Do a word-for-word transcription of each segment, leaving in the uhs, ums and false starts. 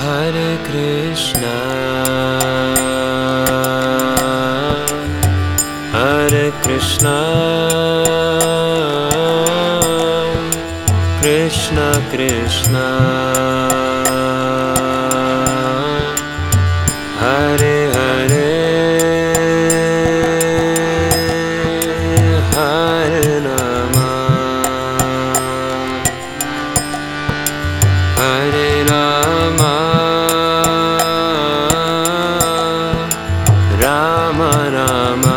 Hare Krishna, Hare Krishna, Krishna Krishna, Hare Hare, Hare Rama, Hare Rama, Rama Rama,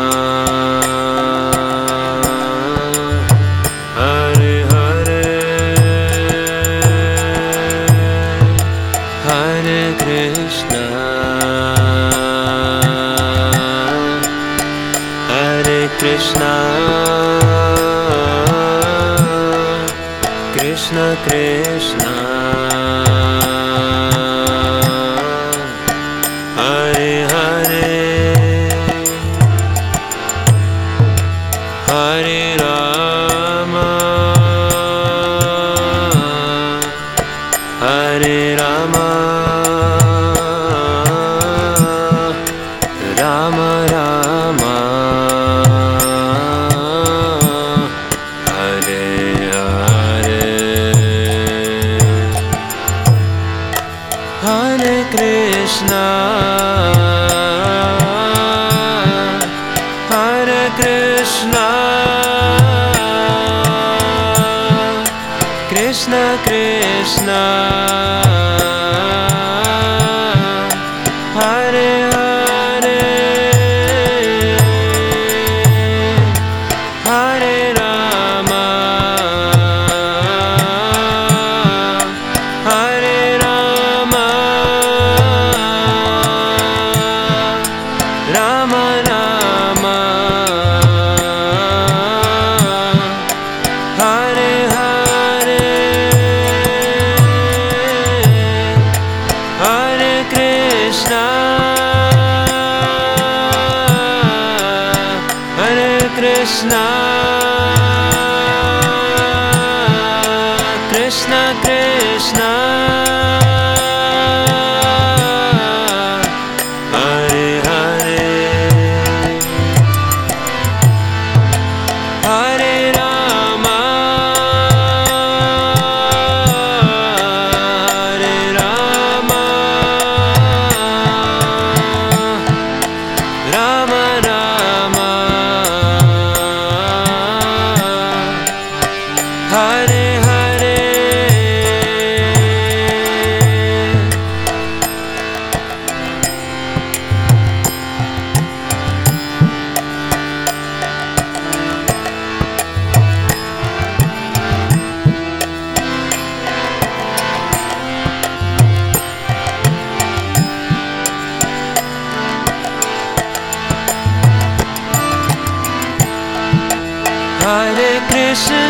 Hare Hare, Hare Krishna, Hare Krishna, Krishna Krishna, Hare Hare, Hare Rama, Hare Rama, Rama Rama, Hare Hare, Hare Krishna, Hare Krishna, Krishna Krishna, Hare Hare, Hare Rama, Hare Rama, Rama Rama, Hare Hare, Hare Krishna, Hare Krishna, Krishna Krishna, Hare Hare, Hare Rama, Hare Rama, Rama Rama, Hare Hare, Hare Krishna,